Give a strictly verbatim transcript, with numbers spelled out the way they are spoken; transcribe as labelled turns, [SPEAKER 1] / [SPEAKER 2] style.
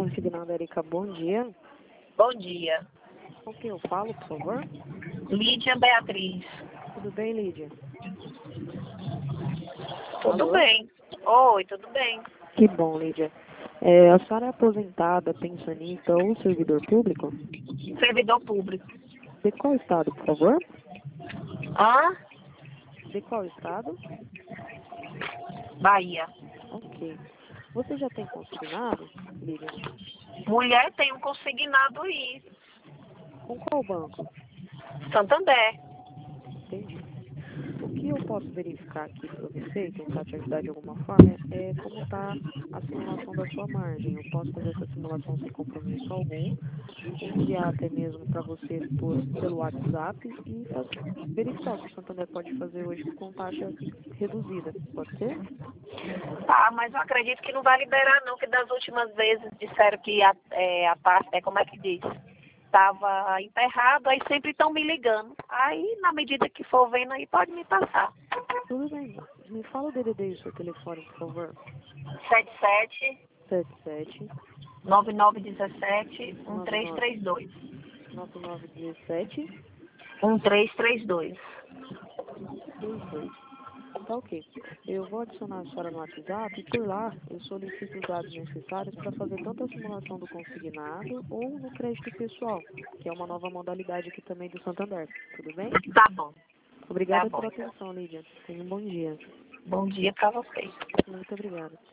[SPEAKER 1] Consignado Erika, bom dia.
[SPEAKER 2] Bom dia.
[SPEAKER 1] Com quem eu falo, por favor?
[SPEAKER 2] Lídia Beatriz.
[SPEAKER 1] Tudo bem, Lídia?
[SPEAKER 2] Tudo
[SPEAKER 1] Alô?
[SPEAKER 2] bem. Oi, tudo bem.
[SPEAKER 1] Que bom, Lídia. É, a senhora é aposentada, pensionista ou servidor público?
[SPEAKER 2] Servidor público.
[SPEAKER 1] De qual estado, por favor?
[SPEAKER 2] Hã?
[SPEAKER 1] De qual estado?
[SPEAKER 2] Bahia.
[SPEAKER 1] Ok. Você já tem consignado, Lídia?
[SPEAKER 2] Mulher, tem um consignado aí.
[SPEAKER 1] Com qual banco?
[SPEAKER 2] Santander.
[SPEAKER 1] Entendi. O que eu posso verificar aqui para você e tentar te ajudar de alguma forma é como está a simulação da sua margem. Eu posso fazer essa simulação sem compromisso algum, enviar até mesmo para você por, pelo WhatsApp e faz- verificar o que o Santander pode fazer hoje com taxa reduzida. Pode ser?
[SPEAKER 2] Tá, mas eu acredito que não vai liberar não, que das últimas vezes disseram que a, é, a taxa, é, como é que diz? Estava emperrado, aí sempre estão me ligando. Aí, na medida que for vendo aí, pode me passar.
[SPEAKER 1] Tudo bem. Me fala o D D D e o seu telefone, por favor.
[SPEAKER 2] sete sete,
[SPEAKER 1] sete sete
[SPEAKER 2] nove nove um sete, um
[SPEAKER 1] nove
[SPEAKER 2] três
[SPEAKER 1] nove
[SPEAKER 2] três dois.
[SPEAKER 1] nove nove um sete
[SPEAKER 2] um três três dois.
[SPEAKER 1] três dois. Tá ok. Eu vou adicionar a senhora no WhatsApp e por lá eu solicito os dados necessários para fazer tanto a simulação do consignado ou no crédito pessoal, que é uma nova modalidade aqui também do Santander. Tudo bem?
[SPEAKER 2] Tá bom. Tá
[SPEAKER 1] Obrigada
[SPEAKER 2] bom,
[SPEAKER 1] pela
[SPEAKER 2] então.
[SPEAKER 1] atenção, Lídia. Tenha um bom dia.
[SPEAKER 2] Bom dia para vocês.
[SPEAKER 1] Muito obrigada.